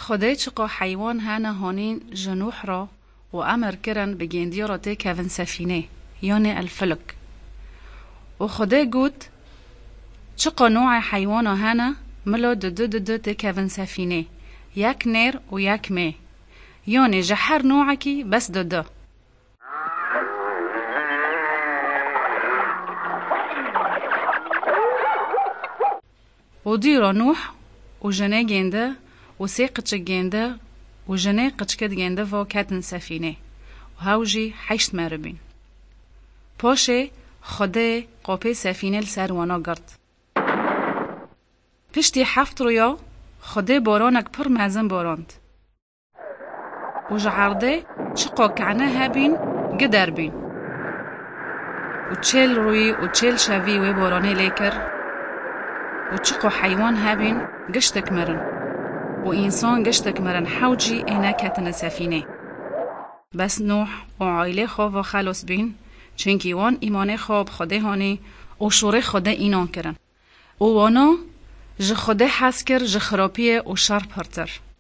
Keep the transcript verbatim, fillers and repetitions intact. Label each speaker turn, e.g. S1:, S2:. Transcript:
S1: خدای چقا حیوان هنه هانین جنوح را و امر کرن بگیندی را تی کون سفینه یعنی الفلک. و خدای گوت چقا نوع حیوان هنه ملا دو دو دو دو تی کون سفینه یک نیر و یک می یعنی جهر نوعکی بس دو دو. و دیرا نوح و جنه گنده و سی قچه گنده و جنه قچکت گنده و کتن سفینه و هاوجی حشت مربین. پاشه خده قاپه سفینه لسر وانا گرد. پشتی هفت رویا خده بارانک پر مزن باراند. و جعرده چقا کنه هبین گدر بین. و چل روی و چل شوی و بارانه لیکر و چقا حیوان هبین گشتک مرن و انسان گشتک مرن حوجی اینا کتن سفینه. بس نوح و عائله خواب و خلاص بین چنکی وان ایمان خواب خوده هانی و شوره خوده اینان کرن و وانا ج خوده حس کر ج خراپیه و شر پرتر.